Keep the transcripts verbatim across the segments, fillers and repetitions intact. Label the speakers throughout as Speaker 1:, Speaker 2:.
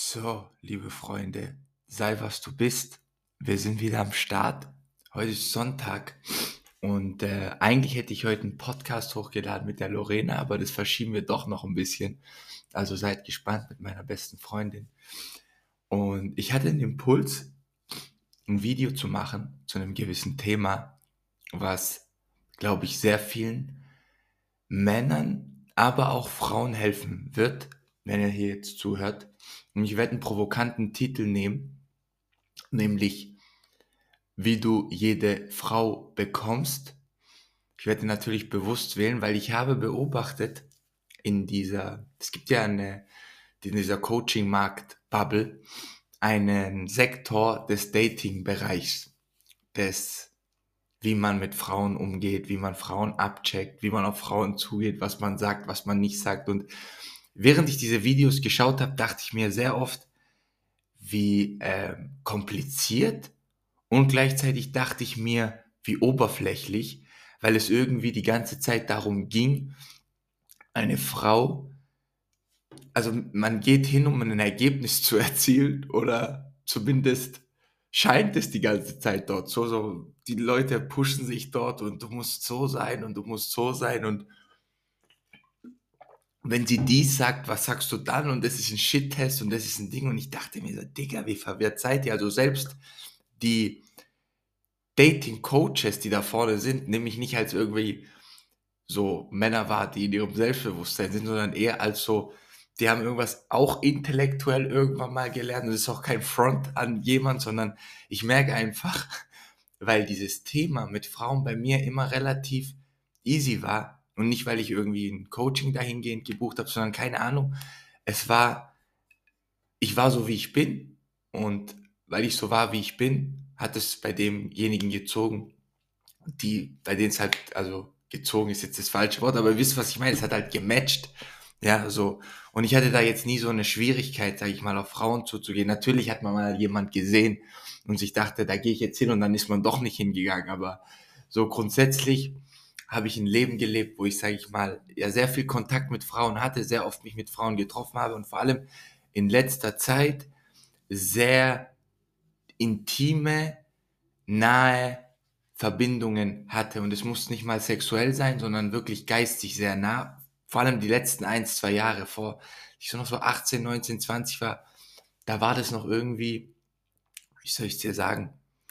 Speaker 1: So, liebe Freunde, sei was du bist. Wir sind wieder am Start. Heute ist Sonntag und äh, eigentlich hätte ich heute einen Podcast hochgeladen mit der Lorena, aber das verschieben wir doch noch ein bisschen. Also seid gespannt mit meiner besten Freundin. Und ich hatte den Impuls, ein Video zu machen zu einem gewissen Thema, was, glaube ich, sehr vielen Männern, aber auch Frauen helfen wird, wenn ihr hier jetzt zuhört. Und ich werde einen provokanten Titel nehmen, nämlich wie du jede Frau bekommst. Ich werde natürlich bewusst wählen, weil ich habe beobachtet in dieser, es gibt ja eine, in dieser Coaching-Markt-Bubble, einen Sektor des Dating-Bereichs, des, wie man mit Frauen umgeht, wie man Frauen abcheckt, wie man auf Frauen zugeht, was man sagt, was man nicht sagt. Und während ich diese Videos geschaut habe, dachte ich mir sehr oft, wie äh, kompliziert und gleichzeitig dachte ich mir, wie oberflächlich, weil es irgendwie die ganze Zeit darum ging, eine Frau, also man geht hin, um ein Ergebnis zu erzielen oder zumindest scheint es die ganze Zeit dort so, so die Leute pushen sich dort und du musst so sein und du musst so sein und wenn sie dies sagt, was sagst du dann? Und das ist ein Shit-Test und das ist ein Ding und ich dachte mir so, Digga, wie verwirrt seid ihr? Also selbst die Dating-Coaches, die da vorne sind, nehme ich nicht als irgendwie so Männer wahr, die in ihrem Selbstbewusstsein sind, sondern eher als so, die haben irgendwas auch intellektuell irgendwann mal gelernt. Und das ist auch kein Front an jemand, sondern ich merke einfach, weil dieses Thema mit Frauen bei mir immer relativ easy war und nicht, weil ich irgendwie ein Coaching dahingehend gebucht habe, sondern keine Ahnung. Es war, ich war so, wie ich bin und weil ich so war, wie ich bin, hat es bei demjenigen gezogen, die, bei denen es halt, also gezogen ist jetzt das falsche Wort, aber ihr wisst, was ich meine, es hat halt gematcht. Ja, so. Und ich hatte da jetzt nie so eine Schwierigkeit, sage ich mal, auf Frauen zuzugehen. Natürlich hat man mal jemand gesehen und sich dachte, da gehe ich jetzt hin und dann ist man doch nicht hingegangen. Aber so grundsätzlich habe ich ein Leben gelebt, wo ich, sage ich mal, ja sehr viel Kontakt mit Frauen hatte, sehr oft mich mit Frauen getroffen habe und vor allem in letzter Zeit sehr intime, nahe Verbindungen hatte. Und es muss nicht mal sexuell sein, sondern wirklich geistig sehr nah. Vor allem die letzten ein, zwei Jahre, vor ich so noch so achtzehn, neunzehn, zwanzig war, da war das noch irgendwie, wie soll ich dir sagen,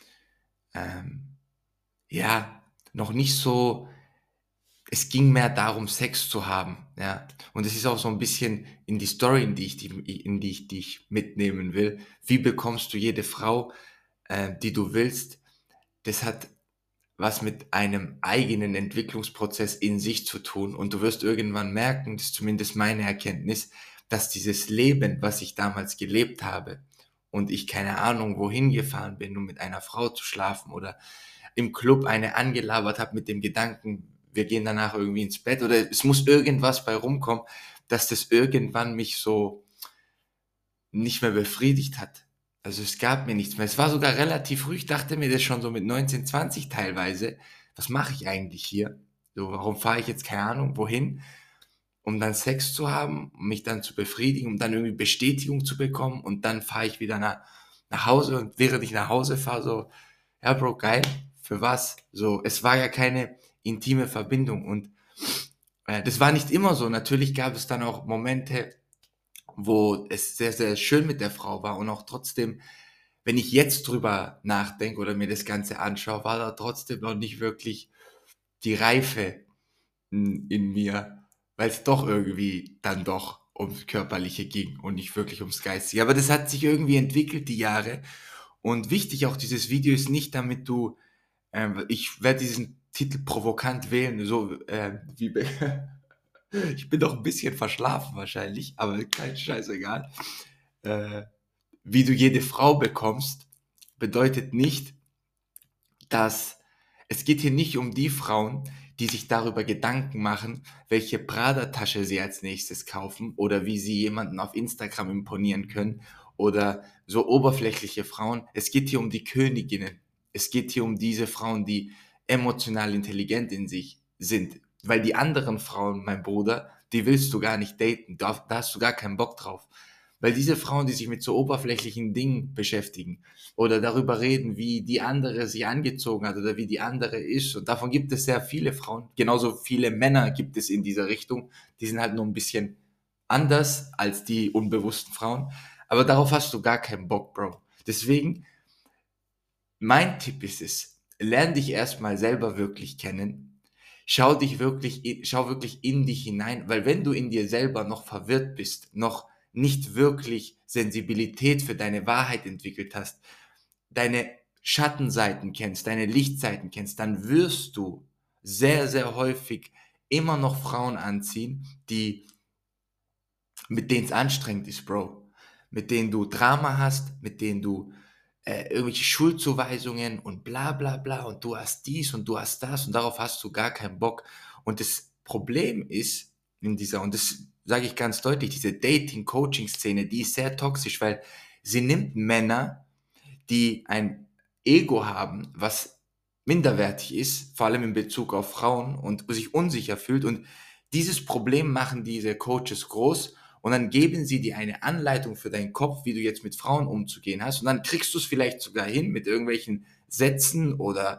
Speaker 1: ähm, ja, noch nicht so, es ging mehr darum, Sex zu haben, ja. Und es ist auch so ein bisschen in die Story, in die ich, die, in die ich dich mitnehmen will. Wie bekommst du jede Frau, äh, die du willst? Das hat was mit einem eigenen Entwicklungsprozess in sich zu tun. Und du wirst irgendwann merken, das ist zumindest meine Erkenntnis, dass dieses Leben, was ich damals gelebt habe und ich keine Ahnung wohin gefahren bin, um mit einer Frau zu schlafen oder im Club eine angelabert habe mit dem Gedanken, wir gehen danach irgendwie ins Bett oder es muss irgendwas bei rumkommen, dass das irgendwann mich so nicht mehr befriedigt hat. Also es gab mir nichts mehr. Es war sogar relativ früh. Ich dachte mir das schon so mit neunzehn, zwanzig teilweise. Was mache ich eigentlich hier? So, warum fahre ich jetzt keine Ahnung wohin? Um dann Sex zu haben, um mich dann zu befriedigen, um dann irgendwie Bestätigung zu bekommen und dann fahre ich wieder nach, nach Hause und während ich nach Hause fahre, so, ja Bro, geil, für was? So, es war ja keine intime Verbindung und äh, das war nicht immer so. Natürlich gab es dann auch Momente, wo es sehr, sehr schön mit der Frau war und auch trotzdem, wenn ich jetzt drüber nachdenke oder mir das Ganze anschaue, war da trotzdem noch nicht wirklich die Reife in, in mir, weil es doch irgendwie dann doch ums Körperliche ging und nicht wirklich ums Geistige. Aber das hat sich irgendwie entwickelt, die Jahre. Und wichtig auch dieses Video ist nicht, damit du, ähm, ich werde diesen Titel provokant wählen, so äh, wie, ich bin doch ein bisschen verschlafen wahrscheinlich, aber kein Scheißegal. Äh, wie du jede Frau bekommst, bedeutet nicht, dass es geht hier nicht um die Frauen, die sich darüber Gedanken machen, welche Prada-Tasche sie als nächstes kaufen oder wie sie jemanden auf Instagram imponieren können oder so oberflächliche Frauen. Es geht hier um die Königinnen. Es geht hier um diese Frauen, die emotional intelligent in sich sind. Weil die anderen Frauen, mein Bruder, die willst du gar nicht daten. Da, da hast du gar keinen Bock drauf. Weil diese Frauen, die sich mit so oberflächlichen Dingen beschäftigen oder darüber reden, wie die andere sich angezogen hat oder wie die andere ist, und davon gibt es sehr viele Frauen, genauso viele Männer gibt es in dieser Richtung, die sind halt nur ein bisschen anders als die unbewussten Frauen, aber darauf hast du gar keinen Bock, Bro. Deswegen, mein Tipp ist es, lern dich erstmal selber wirklich kennen. Schau dich wirklich, schau wirklich in dich hinein, weil wenn du in dir selber noch verwirrt bist, noch nicht wirklich Sensibilität für deine Wahrheit entwickelt hast, deine Schattenseiten kennst, deine Lichtseiten kennst, dann wirst du sehr, sehr häufig immer noch Frauen anziehen, die, mit denen es anstrengend ist, Bro. Mit denen du Drama hast, mit denen du äh, irgendwelche Schuldzuweisungen und bla bla bla und du hast dies und du hast das und darauf hast du gar keinen Bock. Und das Problem ist in dieser, und das sage ich ganz deutlich, diese Dating-Coaching-Szene, die ist sehr toxisch, weil sie nimmt Männer, die ein Ego haben, was minderwertig ist, vor allem in Bezug auf Frauen und sich unsicher fühlt. Und dieses Problem machen diese Coaches groß und dann geben sie dir eine Anleitung für deinen Kopf, wie du jetzt mit Frauen umzugehen hast. Und dann kriegst du es vielleicht sogar hin mit irgendwelchen Sätzen oder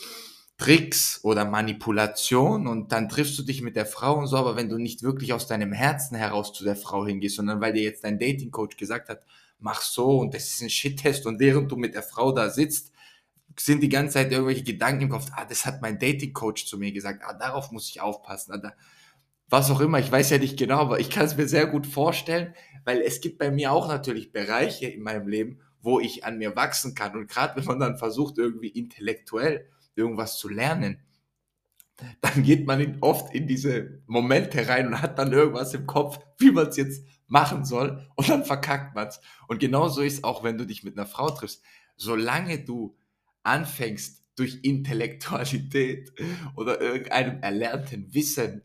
Speaker 1: Tricks oder Manipulation und dann triffst du dich mit der Frau und so, aber wenn du nicht wirklich aus deinem Herzen heraus zu der Frau hingehst, sondern weil dir jetzt dein Dating-Coach gesagt hat, mach so und das ist ein Shit-Test und während du mit der Frau da sitzt, sind die ganze Zeit irgendwelche Gedanken im Kopf, ah, das hat mein Dating-Coach zu mir gesagt, ah, darauf muss ich aufpassen, ah, da, was auch immer, ich weiß ja nicht genau, aber ich kann es mir sehr gut vorstellen, weil es gibt bei mir auch natürlich Bereiche in meinem Leben, wo ich an mir wachsen kann und gerade wenn man dann versucht, irgendwie intellektuell irgendwas zu lernen, dann geht man in, oft in diese Momente rein und hat dann irgendwas im Kopf, wie man es jetzt machen soll und dann verkackt man es. Und genauso ist es auch, wenn du dich mit einer Frau triffst. Solange du anfängst, durch Intellektualität oder irgendeinem erlernten Wissen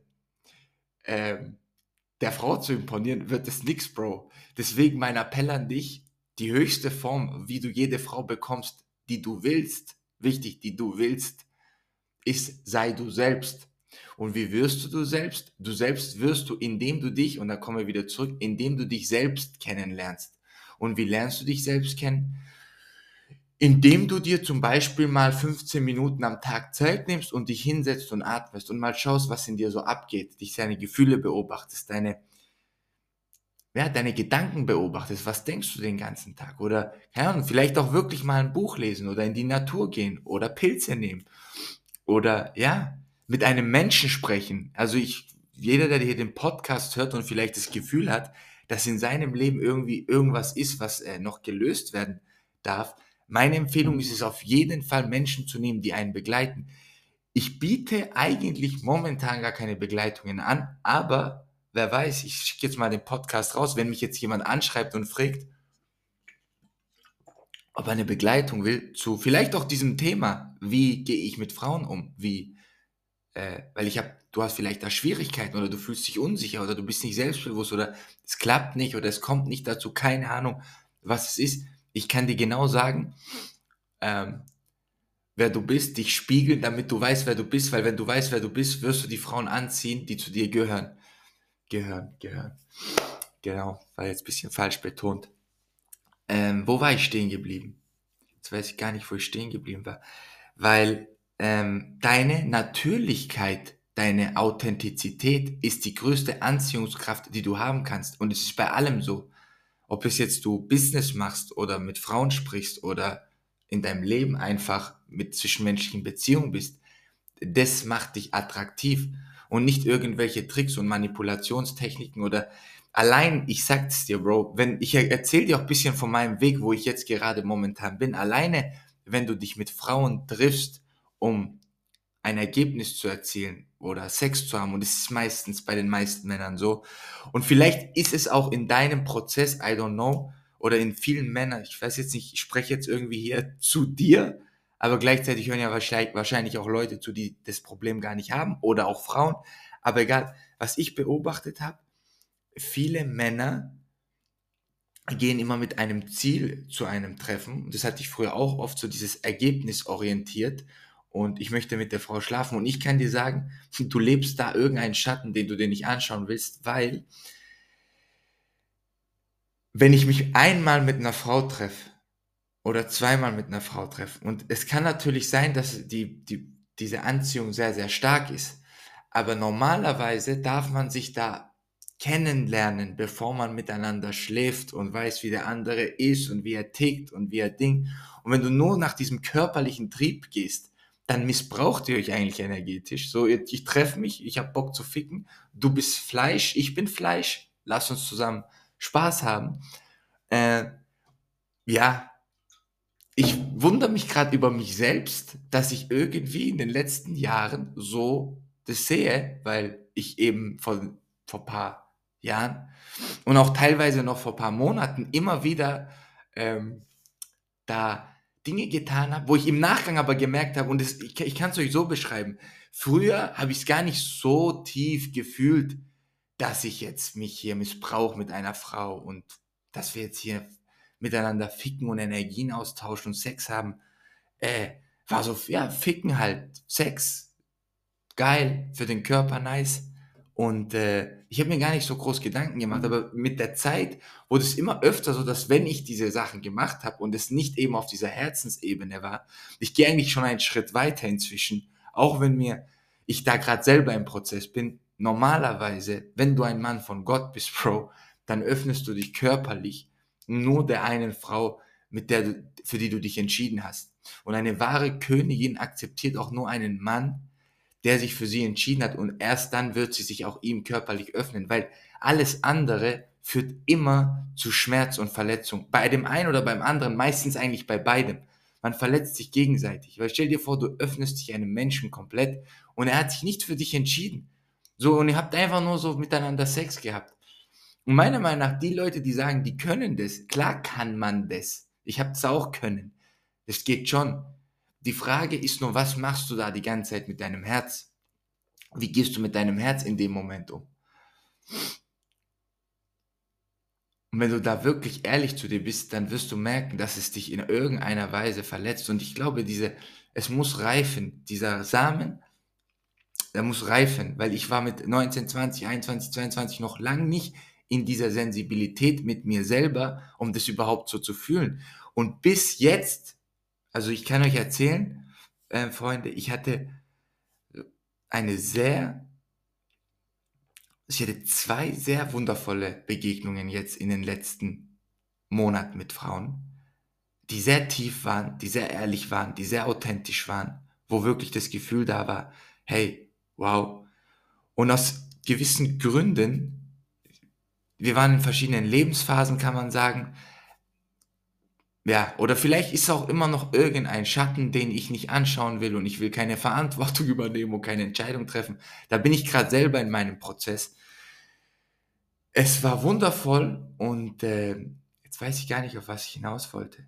Speaker 1: ähm, der Frau zu imponieren, wird es nix, Bro. Deswegen mein Appell an dich, die höchste Form, wie du jede Frau bekommst, die du willst, wichtig, die du willst, ist, sei du selbst. Und wie wirst du du selbst? Du selbst wirst du, indem du dich, und da kommen wir wieder zurück, indem du dich selbst kennenlernst. Und wie lernst du dich selbst kennen? Indem du dir zum Beispiel mal fünfzehn Minuten am Tag Zeit nimmst und dich hinsetzt und atmest und mal schaust, was in dir so abgeht, dich deine Gefühle beobachtest, deine, ja, deine Gedanken beobachtest, was denkst du den ganzen Tag? Oder, keine Ahnung, vielleicht auch wirklich mal ein Buch lesen oder in die Natur gehen oder Pilze nehmen. Oder ja, mit einem Menschen sprechen. Also ich, jeder, der hier den Podcast hört und vielleicht das Gefühl hat, dass in seinem Leben irgendwie irgendwas ist, was äh, noch gelöst werden darf, meine Empfehlung ist es auf jeden Fall, Menschen zu nehmen, die einen begleiten. Ich biete eigentlich momentan gar keine Begleitungen an, aber wer weiß, ich schicke jetzt mal den Podcast raus, wenn mich jetzt jemand anschreibt und fragt, ob er eine Begleitung will zu vielleicht auch diesem Thema, wie gehe ich mit Frauen um, wie äh, weil ich habe, du hast vielleicht da Schwierigkeiten oder du fühlst dich unsicher oder du bist nicht selbstbewusst oder es klappt nicht oder es kommt nicht dazu, keine Ahnung, was es ist. Ich kann dir genau sagen, ähm, wer du bist, dich spiegeln, damit du weißt, wer du bist, weil wenn du weißt, wer du bist, wirst du die Frauen anziehen, die zu dir gehören. Gehören, gehören. Genau, war jetzt ein bisschen falsch betont. Ähm, wo war ich stehen geblieben? Jetzt weiß ich gar nicht, wo ich stehen geblieben war. Weil ähm, deine Natürlichkeit, deine Authentizität ist die größte Anziehungskraft, die du haben kannst. Und es ist bei allem so. Ob es jetzt du Business machst oder mit Frauen sprichst oder in deinem Leben einfach mit zwischenmenschlichen Beziehungen bist, das macht dich attraktiv und nicht irgendwelche Tricks und Manipulationstechniken oder allein, ich sag's dir, Bro, wenn ich erzähle dir auch ein bisschen von meinem Weg, wo ich jetzt gerade momentan bin, alleine, wenn du dich mit Frauen triffst, um ein Ergebnis zu erzielen oder Sex zu haben, und das ist meistens bei den meisten Männern so, und vielleicht ist es auch in deinem Prozess, I don't know, oder in vielen Männern, ich weiß jetzt nicht, ich spreche jetzt irgendwie hier zu dir, aber gleichzeitig hören ja wahrscheinlich, wahrscheinlich auch Leute zu, die das Problem gar nicht haben oder auch Frauen, aber egal, was ich beobachtet habe, viele Männer gehen immer mit einem Ziel zu einem Treffen. Und das hatte ich früher auch oft, so dieses Ergebnis orientiert. Und ich möchte mit der Frau schlafen. Und ich kann dir sagen, du lebst da irgendeinen Schatten, den du dir nicht anschauen willst, weil wenn ich mich einmal mit einer Frau treffe oder zweimal mit einer Frau treffe, und es kann natürlich sein, dass die, die, diese Anziehung sehr, sehr stark ist, aber normalerweise darf man sich da kennenlernen, bevor man miteinander schläft und weiß, wie der andere ist und wie er tickt und wie er denkt. Und wenn du nur nach diesem körperlichen Trieb gehst, dann missbraucht ihr euch eigentlich energetisch. So, ich, ich treffe mich, ich habe Bock zu ficken, du bist Fleisch, ich bin Fleisch, lass uns zusammen Spaß haben. Äh, ja, ich wundere mich gerade über mich selbst, dass ich irgendwie in den letzten Jahren so das sehe, weil ich eben vor, vor paar Jahren und auch teilweise noch vor paar Monaten immer wieder ähm, da Dinge getan habe, wo ich im Nachgang aber gemerkt habe, und das, ich, ich kann es euch so beschreiben, früher habe ich es gar nicht so tief gefühlt, dass ich jetzt mich hier missbrauche mit einer Frau und dass wir jetzt hier miteinander ficken und Energien austauschen und Sex haben. Äh, war so, ja, ficken halt, Sex, geil, für den Körper nice. Und äh, ich habe mir gar nicht so groß Gedanken gemacht, aber mit der Zeit wurde es immer öfter so, dass wenn ich diese Sachen gemacht habe und es nicht eben auf dieser Herzensebene war, ich gehe eigentlich schon einen Schritt weiter inzwischen, auch wenn mir ich da gerade selber im Prozess bin. Normalerweise, wenn du ein Mann von Gott bist, Bro, dann öffnest du dich körperlich nur der einen Frau, mit der du, für die du dich entschieden hast. Und eine wahre Königin akzeptiert auch nur einen Mann, der sich für sie entschieden hat, und erst dann wird sie sich auch ihm körperlich öffnen, weil alles andere führt immer zu Schmerz und Verletzung. Bei dem einen oder beim anderen, meistens eigentlich bei beidem. Man verletzt sich gegenseitig, weil stell dir vor, du öffnest dich einem Menschen komplett und er hat sich nicht für dich entschieden. So, und ihr habt einfach nur so miteinander Sex gehabt. Und meiner Meinung nach, die Leute, die sagen, die können das, klar kann man das. Ich habe das auch können. Das geht schon. Die Frage ist nur, was machst du da die ganze Zeit mit deinem Herz? Wie gehst du mit deinem Herz in dem Moment um? Und wenn du da wirklich ehrlich zu dir bist, dann wirst du merken, dass es dich in irgendeiner Weise verletzt. Und ich glaube, diese, es muss reifen. Dieser Samen, der muss reifen, weil ich war mit neunzehn, zwanzig, einundzwanzig, zweiundzwanzig noch lang nicht in dieser Sensibilität mit mir selber, um das überhaupt so zu fühlen. Und bis jetzt, also ich kann euch erzählen, äh, Freunde, ich hatte eine sehr, ich hatte zwei sehr wundervolle Begegnungen jetzt in den letzten Monaten mit Frauen, die sehr tief waren, die sehr ehrlich waren, die sehr authentisch waren, wo wirklich das Gefühl da war, hey, wow. Und aus gewissen Gründen, wir waren in verschiedenen Lebensphasen, kann man sagen, ja, oder vielleicht ist auch immer noch irgendein Schatten, den ich nicht anschauen will und ich will keine Verantwortung übernehmen und keine Entscheidung treffen. Da bin ich gerade selber in meinem Prozess. Es war wundervoll und äh, jetzt weiß ich gar nicht, auf was ich hinaus wollte.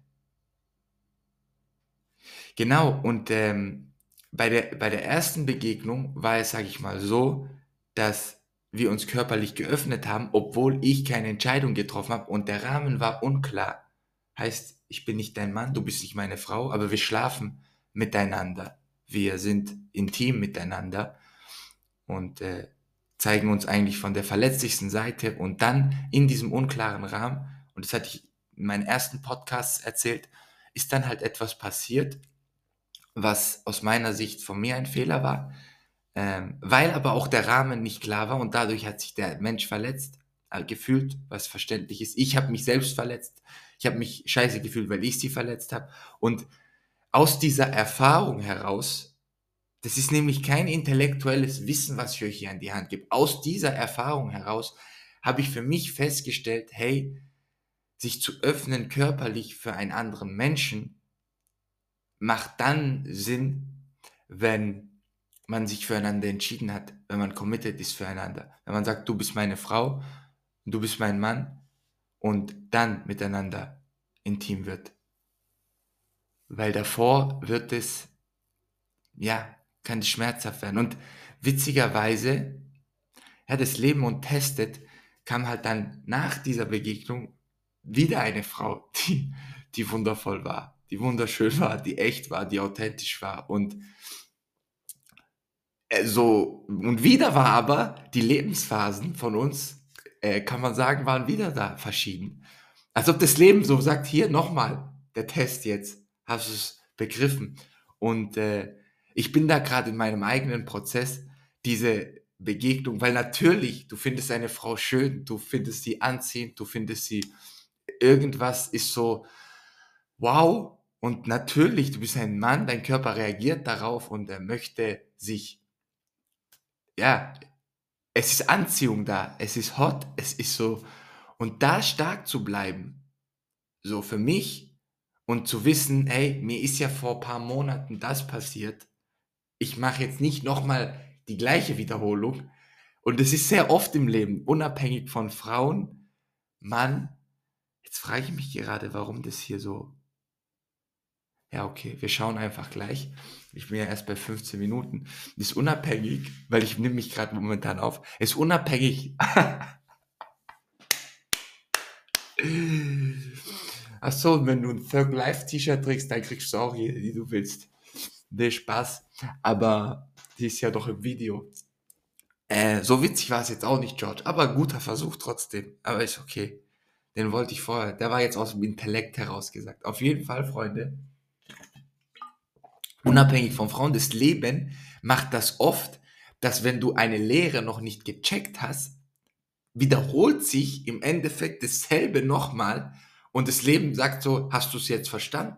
Speaker 1: Genau, und ähm, bei der, bei der ersten Begegnung war es, sage ich mal, so, dass wir uns körperlich geöffnet haben, obwohl ich keine Entscheidung getroffen habe und der Rahmen war unklar. Heißt, ich bin nicht dein Mann, du bist nicht meine Frau, aber wir schlafen miteinander. Wir sind intim miteinander und äh, zeigen uns eigentlich von der verletzlichsten Seite, und dann in diesem unklaren Rahmen, und das hatte ich in meinen ersten Podcasts erzählt, ist dann halt etwas passiert, was aus meiner Sicht von mir ein Fehler war, ähm, weil aber auch der Rahmen nicht klar war und dadurch hat sich der Mensch verletzt, äh, gefühlt, was verständlich ist. Ich habe mich selbst verletzt, ich habe mich scheiße gefühlt, weil ich sie verletzt habe, und aus dieser Erfahrung heraus, das ist nämlich kein intellektuelles Wissen, was ich euch hier an die Hand gebe, aus dieser Erfahrung heraus habe ich für mich festgestellt, hey, sich zu öffnen körperlich für einen anderen Menschen macht dann Sinn, wenn man sich füreinander entschieden hat, wenn man committed ist füreinander. Wenn man sagt, du bist meine Frau, du bist mein Mann, und dann miteinander intim wird. Weil davor wird es, ja, kann es schmerzhaft werden. Und witzigerweise, ja, das Leben und testet, kam halt dann nach dieser Begegnung wieder eine Frau, die, die wundervoll war, die wunderschön war, die echt war, die authentisch war. Und äh, so, und wieder war aber die Lebensphasen von uns, äh, kann man sagen, waren wieder da verschieden. Als ob das Leben so sagt, hier nochmal, der Test jetzt, hast du es begriffen? Und äh, ich bin da gerade in meinem eigenen Prozess, diese Begegnung, weil natürlich, du findest eine Frau schön, du findest sie anziehend, du findest sie, irgendwas ist so, wow, und natürlich, du bist ein Mann, dein Körper reagiert darauf und er möchte sich, ja, es ist Anziehung da, es ist hot, es ist so, und da stark zu bleiben, so für mich und zu wissen, hey, mir ist ja vor ein paar Monaten das passiert. Ich mache jetzt nicht nochmal die gleiche Wiederholung. Und es ist sehr oft im Leben, unabhängig von Frauen, Mann. Jetzt frage ich mich gerade, warum das hier so. Ja, okay, wir schauen einfach gleich. Ich bin ja erst bei fünfzehn Minuten. Ist unabhängig, weil ich nehme mich gerade momentan auf. Ist unabhängig. Ach so, und wenn du ein Thug Life T-Shirt trägst, dann kriegst du auch jede, die du willst. Nee, Spaß. Aber die ist ja doch im Video. Äh, so witzig war es jetzt auch nicht, George. Aber guter Versuch trotzdem. Aber ist okay. Den wollte ich vorher. Der war jetzt aus dem Intellekt heraus gesagt. Auf jeden Fall, Freunde, unabhängig von Frauen, das Leben macht das oft, dass wenn du eine Lehre noch nicht gecheckt hast, wiederholt sich im Endeffekt dasselbe nochmal und das Leben sagt so, hast du es jetzt verstanden?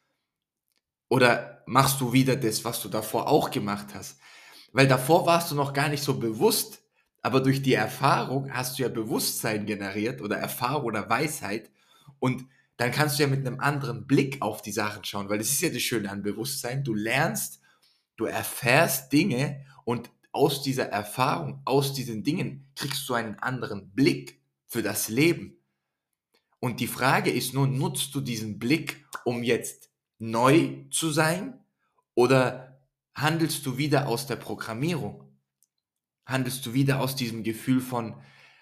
Speaker 1: Oder machst du wieder das, was du davor auch gemacht hast? Weil davor warst du noch gar nicht so bewusst, aber durch die Erfahrung hast du ja Bewusstsein generiert oder Erfahrung oder Weisheit und dann kannst du ja mit einem anderen Blick auf die Sachen schauen, weil das ist ja das Schöne an Bewusstsein. Du lernst, du erfährst Dinge und aus dieser Erfahrung, aus diesen Dingen kriegst du einen anderen Blick für das Leben. Und die Frage ist nur, nutzt du diesen Blick, um jetzt neu zu sein oder handelst du wieder aus der Programmierung? Handelst du wieder aus diesem Gefühl von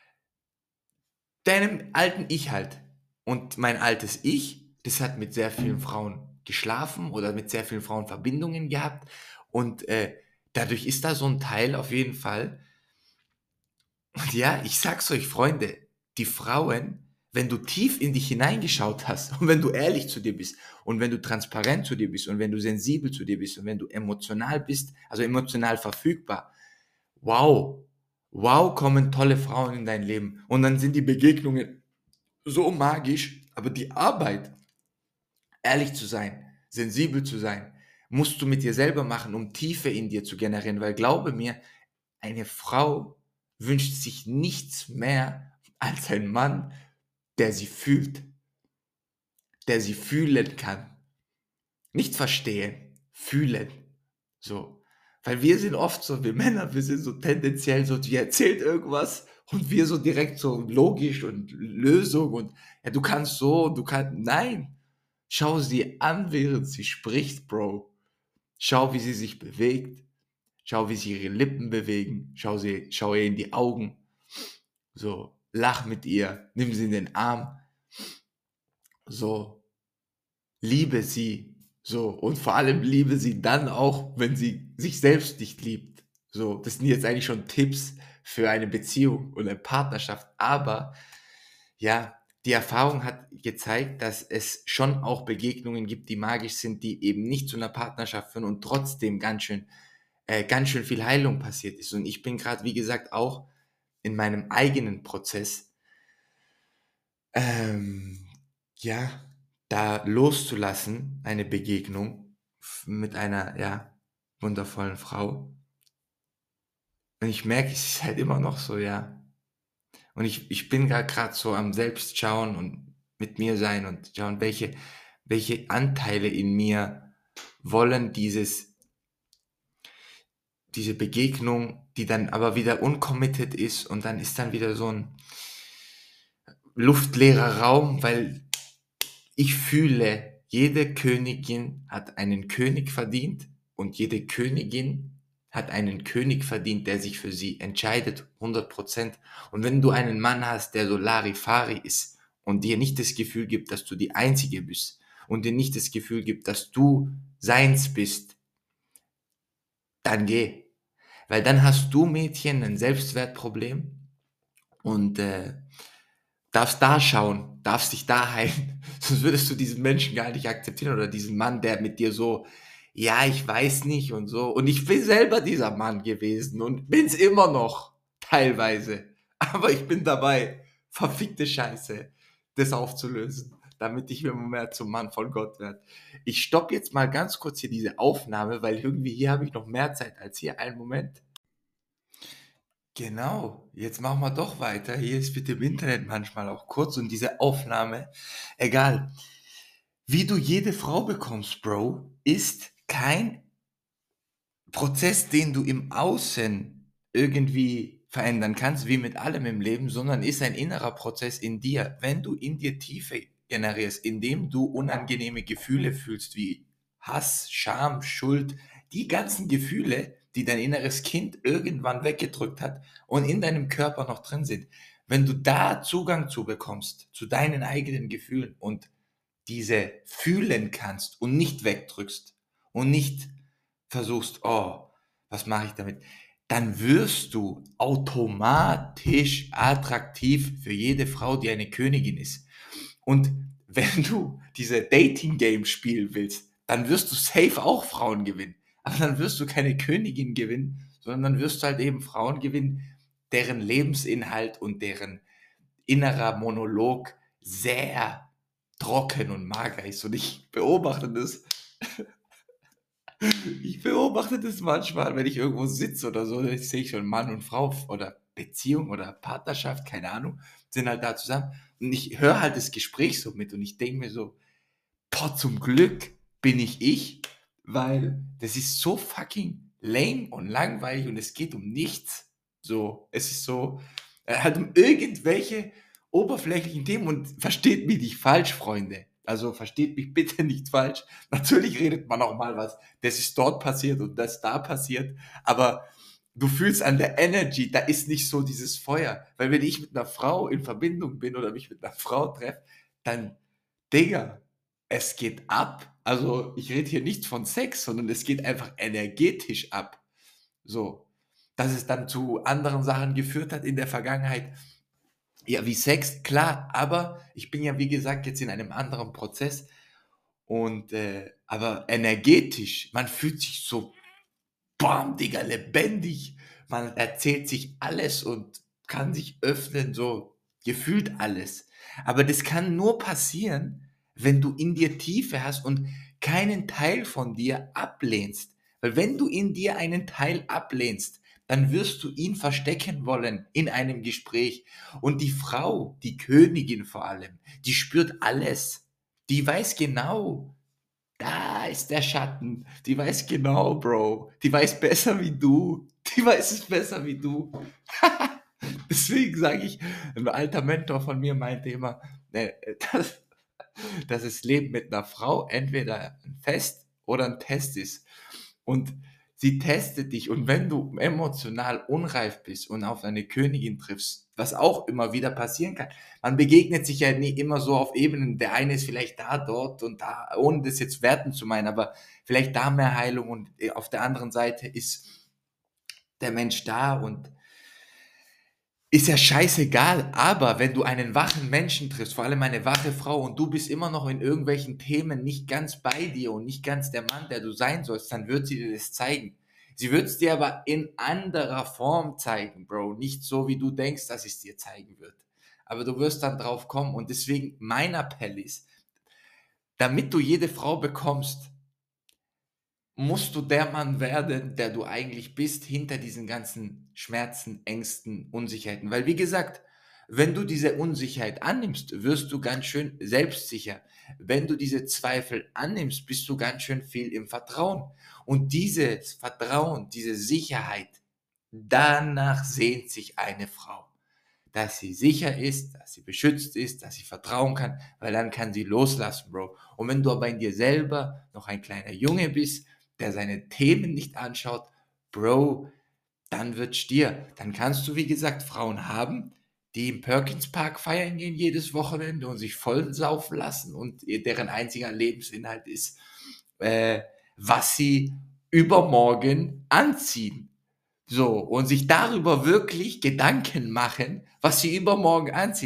Speaker 1: deinem alten Ich halt? Und mein altes Ich, das hat mit sehr vielen Frauen geschlafen oder mit sehr vielen Frauen Verbindungen gehabt und äh, dadurch ist da so ein Teil auf jeden Fall. Und ja, ich sag's euch, Freunde, die Frauen, wenn du tief in dich hineingeschaut hast und wenn du ehrlich zu dir bist und wenn du transparent zu dir bist und wenn du sensibel zu dir bist und wenn du emotional bist, also emotional verfügbar, wow, wow, kommen tolle Frauen in dein Leben. Und dann sind die Begegnungen so magisch, aber die Arbeit, ehrlich zu sein, sensibel zu sein, musst du mit dir selber machen, um Tiefe in dir zu generieren, weil glaube mir, eine Frau wünscht sich nichts mehr als ein Mann, der sie fühlt, der sie fühlen kann. Nicht verstehen, fühlen. So. Weil wir sind oft so, wir Männer, wir sind so tendenziell so, die erzählt irgendwas und wir so direkt so logisch und Lösung und ja, du kannst so, du kannst, nein. Schau sie an, während sie spricht, Bro. Schau, wie sie sich bewegt. Schau, wie sich ihre Lippen bewegen. Schau, sie, schau ihr in die Augen. So, lach mit ihr. Nimm sie in den Arm. So, liebe sie. So, und vor allem liebe sie dann auch, wenn sie sich selbst nicht liebt. So, das sind jetzt eigentlich schon Tipps für eine Beziehung und eine Partnerschaft. Aber ja, die Erfahrung hat gezeigt, dass es schon auch Begegnungen gibt, die magisch sind, die eben nicht zu einer Partnerschaft führen und trotzdem ganz schön, äh, ganz schön viel Heilung passiert ist. Und ich bin gerade, wie gesagt, auch in meinem eigenen Prozess, ähm, ja, da loszulassen, eine Begegnung f- mit einer, ja, wundervollen Frau. Und ich merke, es ist halt immer noch so, ja. Und ich, ich bin gerade so am Selbstschauen und mit mir sein und schauen, welche, welche Anteile in mir wollen dieses, diese Begegnung, die dann aber wieder uncommitted ist und dann ist dann wieder so ein luftleerer Raum, weil ich fühle, jede Königin hat einen König verdient und jede Königin hat einen König verdient, der sich für sie entscheidet, hundert Prozent. Und wenn du einen Mann hast, der so Larifari ist und dir nicht das Gefühl gibt, dass du die Einzige bist und dir nicht das Gefühl gibt, dass du seins bist, dann geh. Weil dann hast du, Mädchen, ein Selbstwertproblem und äh, darfst da schauen, darfst dich da heilen. Sonst würdest du diesen Menschen gar nicht akzeptieren oder diesen Mann, der mit dir so, ja, ich weiß nicht und so. Und ich bin selber dieser Mann gewesen und bin's immer noch, teilweise. Aber ich bin dabei, verfickte Scheiße, das aufzulösen, damit ich immer mehr zum Mann von Gott werde. Ich stopp jetzt mal ganz kurz hier diese Aufnahme, weil irgendwie hier habe ich noch mehr Zeit als hier. Einen Moment. Genau, jetzt machen wir doch weiter. Hier ist mit dem Internet manchmal auch kurz und diese Aufnahme, egal. Wie du jede Frau bekommst, Bro, ist kein Prozess, den du im Außen irgendwie verändern kannst, wie mit allem im Leben, sondern ist ein innerer Prozess in dir. Wenn du in dir Tiefe generierst, indem du unangenehme Gefühle fühlst, wie Hass, Scham, Schuld, die ganzen Gefühle, die dein inneres Kind irgendwann weggedrückt hat und in deinem Körper noch drin sind, wenn du da Zugang zu bekommst, zu deinen eigenen Gefühlen und diese fühlen kannst und nicht wegdrückst und nicht versuchst, oh, was mache ich damit, dann wirst du automatisch attraktiv für jede Frau, die eine Königin ist. Und wenn du diese Dating-Game spielen willst, dann wirst du safe auch Frauen gewinnen. Aber dann wirst du keine Königin gewinnen, sondern dann wirst du halt eben Frauen gewinnen, deren Lebensinhalt und deren innerer Monolog sehr trocken und mager ist. Und ich beobachte das. Ich beobachte das manchmal, wenn ich irgendwo sitze oder so, ich sehe schon Mann und Frau oder Beziehung oder Partnerschaft, keine Ahnung, sind halt da zusammen. Und ich höre halt das Gespräch so mit und ich denke mir so, boah, zum Glück bin ich ich, weil das ist so fucking lame und langweilig und es geht um nichts. So, es ist so, äh, halt um irgendwelche oberflächlichen Themen und versteht mich nicht falsch, Freunde. Also versteht mich bitte nicht falsch. Natürlich redet man auch mal was, das ist dort passiert und das da passiert, aber du fühlst an der Energy, da ist nicht so dieses Feuer. Weil wenn ich mit einer Frau in Verbindung bin oder mich mit einer Frau treffe, dann, Digga, es geht ab. Also ich rede hier nicht von Sex, sondern es geht einfach energetisch ab. So, dass es dann zu anderen Sachen geführt hat in der Vergangenheit. Ja, wie Sex, klar, aber ich bin ja, wie gesagt, jetzt in einem anderen Prozess und, äh, aber energetisch, man fühlt sich so, bam, Digga, lebendig. Man erzählt sich alles und kann sich öffnen, so gefühlt alles. Aber das kann nur passieren, wenn du in dir Tiefe hast und keinen Teil von dir ablehnst. Weil wenn du in dir einen Teil ablehnst, dann wirst du ihn verstecken wollen in einem Gespräch. Und die Frau, die Königin vor allem, die spürt alles. Die weiß genau, da ist der Schatten. Die weiß genau, Bro. Die weiß besser wie du. Die weiß es besser wie du. Deswegen sage ich, ein alter Mentor von mir meinte immer, ne, dass, dass das Leben mit einer Frau entweder ein Fest oder ein Test ist. Und sie testet dich. Und wenn du emotional unreif bist und auf eine Königin triffst, was auch immer wieder passieren kann, man begegnet sich ja nie immer so auf Ebenen. Der eine ist vielleicht da, dort und da, ohne das jetzt werten zu meinen, aber vielleicht da mehr Heilung und auf der anderen Seite ist der Mensch da und ist ja scheißegal, aber wenn du einen wachen Menschen triffst, vor allem eine wache Frau und du bist immer noch in irgendwelchen Themen nicht ganz bei dir und nicht ganz der Mann, der du sein sollst, dann wird sie dir das zeigen. Sie wird es dir aber in anderer Form zeigen, Bro. Nicht so, wie du denkst, dass es dir zeigen wird. Aber du wirst dann drauf kommen und deswegen mein Appell ist, damit du jede Frau bekommst, musst du der Mann werden, der du eigentlich bist, hinter diesen ganzen Schmerzen, Ängsten, Unsicherheiten. Weil, wie gesagt, wenn du diese Unsicherheit annimmst, wirst du ganz schön selbstsicher. Wenn du diese Zweifel annimmst, bist du ganz schön viel im Vertrauen. Und dieses Vertrauen, diese Sicherheit, danach sehnt sich eine Frau. Dass sie sicher ist, dass sie beschützt ist, dass sie vertrauen kann, weil dann kann sie loslassen, Bro. Und wenn du aber in dir selber noch ein kleiner Junge bist, der seine Themen nicht anschaut, Bro, dann wird's dir. Dann kannst du, wie gesagt, Frauen haben, die im Perkins Park feiern gehen jedes Wochenende und sich voll saufen lassen und deren einziger Lebensinhalt ist, äh, was sie übermorgen anziehen. So, und sich darüber wirklich Gedanken machen, was sie übermorgen anziehen.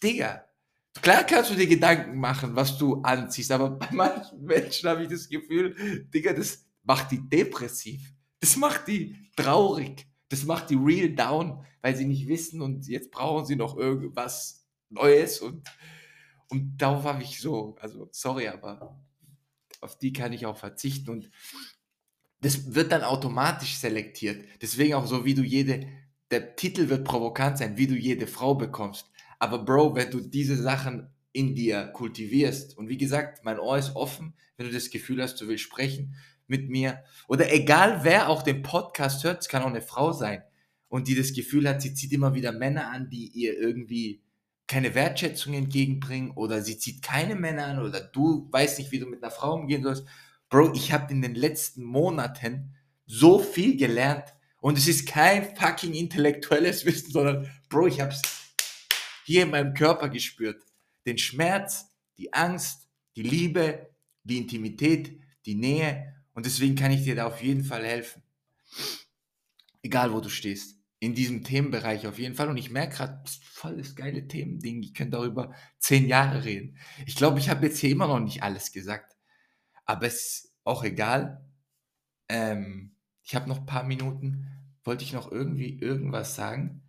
Speaker 1: Digga, klar kannst du dir Gedanken machen, was du anziehst, aber bei manchen Menschen habe ich das Gefühl, Digga, das macht die depressiv. Das macht die traurig. Das macht die real down, weil sie nicht wissen und jetzt brauchen sie noch irgendwas Neues und, und darauf habe ich so, also sorry, aber auf die kann ich auch verzichten und das wird dann automatisch selektiert. Deswegen auch so, wie du jede, der Titel wird provokant sein, wie du jede Frau bekommst. Aber Bro, wenn du diese Sachen in dir kultivierst und wie gesagt, mein Ohr ist offen, wenn du das Gefühl hast, du willst sprechen mit mir oder egal wer auch den Podcast hört, es kann auch eine Frau sein und die das Gefühl hat, sie zieht immer wieder Männer an, die ihr irgendwie keine Wertschätzung entgegenbringen oder sie zieht keine Männer an oder du weißt nicht, wie du mit einer Frau umgehen sollst. Bro, ich habe in den letzten Monaten so viel gelernt und es ist kein fucking intellektuelles Wissen, sondern Bro, ich habe es hier in meinem Körper gespürt. Den Schmerz, die Angst, die Liebe, die Intimität, die Nähe und deswegen kann ich dir da auf jeden Fall helfen. Egal, wo du stehst. In diesem Themenbereich auf jeden Fall. Und ich merke gerade, das ist voll das geile Themending. Ich könnte darüber zehn Jahre reden. Ich glaube, ich habe jetzt hier immer noch nicht alles gesagt. Aber es ist auch egal. Ähm, ich habe noch ein paar Minuten. Wollte ich noch irgendwie irgendwas sagen?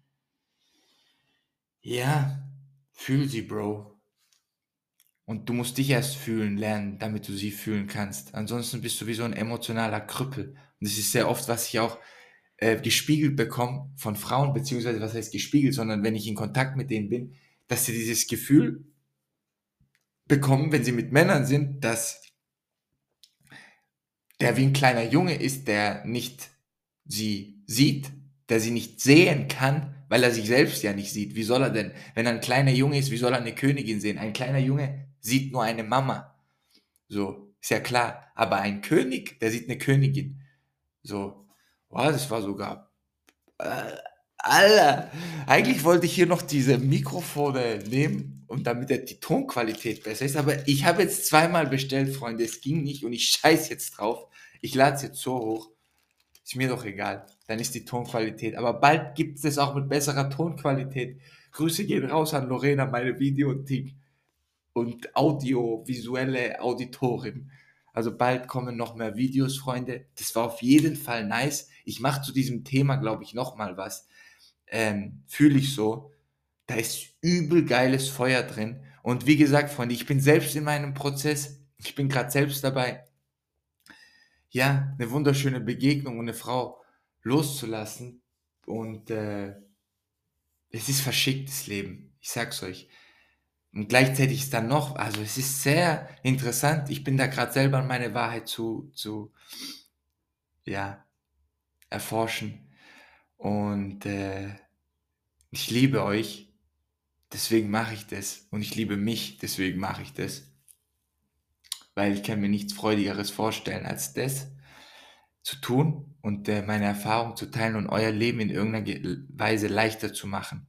Speaker 1: Ja, fühl sie, Bro. Und du musst dich erst fühlen lernen, damit du sie fühlen kannst. Ansonsten bist du wie so ein emotionaler Krüppel. Und das ist sehr oft, was ich auch äh, gespiegelt bekomme von Frauen, beziehungsweise was heißt gespiegelt, sondern wenn ich in Kontakt mit denen bin, dass sie dieses Gefühl bekommen, wenn sie mit Männern sind, dass der wie ein kleiner Junge ist, der nicht sie sieht, der sie nicht sehen kann, weil er sich selbst ja nicht sieht. Wie soll er denn, wenn er ein kleiner Junge ist, wie soll er eine Königin sehen? Ein kleiner Junge sieht nur eine Mama. So, ist ja klar. Aber ein König, der sieht eine Königin. So, wow, das war sogar äh, Alter, eigentlich wollte ich hier noch diese Mikrofone nehmen und damit der, die Tonqualität besser ist, aber ich habe jetzt zweimal bestellt, Freunde, es ging nicht und ich scheiß jetzt drauf. Ich lade es jetzt so hoch. Ist mir doch egal. Dann ist die Tonqualität. Aber bald gibt es das auch mit besserer Tonqualität. Grüße gehen raus an Lorena, meine Videothek und audiovisuelle Auditorin. Also bald kommen noch mehr Videos, Freunde. Das war auf jeden Fall nice. Ich mache zu diesem Thema, glaube ich, noch mal was. Ähm, fühle ich so. Da ist übel geiles Feuer drin. Und wie gesagt, Freunde, ich bin selbst in meinem Prozess. Ich bin gerade selbst dabei, ja, eine wunderschöne Begegnung und eine Frau loszulassen. Und äh, es ist verschicktes Leben. Ich sag's euch. Und gleichzeitig ist dann noch, also es ist sehr interessant. Ich bin da gerade selber an meine Wahrheit zu, zu, ja, erforschen. Und äh, ich liebe euch, deswegen mache ich das. Und ich liebe mich, deswegen mache ich das. Weil ich kann mir nichts Freudigeres vorstellen, als das zu tun und äh, meine Erfahrung zu teilen und euer Leben in irgendeiner Ge- Weise leichter zu machen.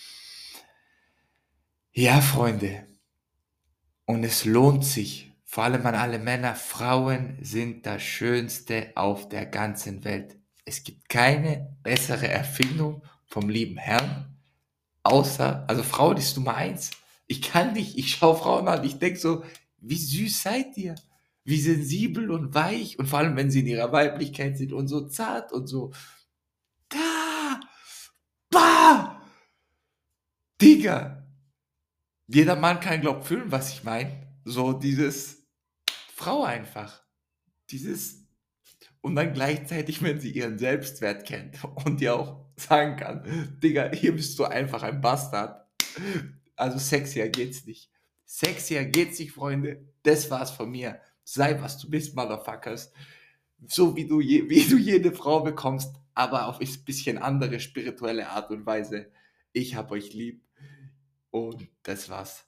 Speaker 1: Ja, Freunde, und es lohnt sich, vor allem an alle Männer, Frauen sind das Schönste auf der ganzen Welt. Es gibt keine bessere Erfindung vom lieben Herrn, außer, also Frauen ist Nummer eins. Ich kann nicht, ich schaue Frauen an, ich denke so, wie süß seid ihr? Wie sensibel und weich und vor allem, wenn sie in ihrer Weiblichkeit sind und so zart und so, da, bah, Digga. Jeder Mann kann, glaub, fühlen, was ich meine. So dieses Frau einfach. Dieses und dann gleichzeitig, wenn sie ihren Selbstwert kennt und dir auch sagen kann, Digga, hier bist du einfach ein Bastard. Also sexier geht's nicht. Sexier geht's nicht, Freunde. Das war's von mir. Sei, was du bist, Motherfuckers. So wie du, je, wie du jede Frau bekommst, aber auf ein bisschen andere spirituelle Art und Weise. Ich hab euch lieb und das war's.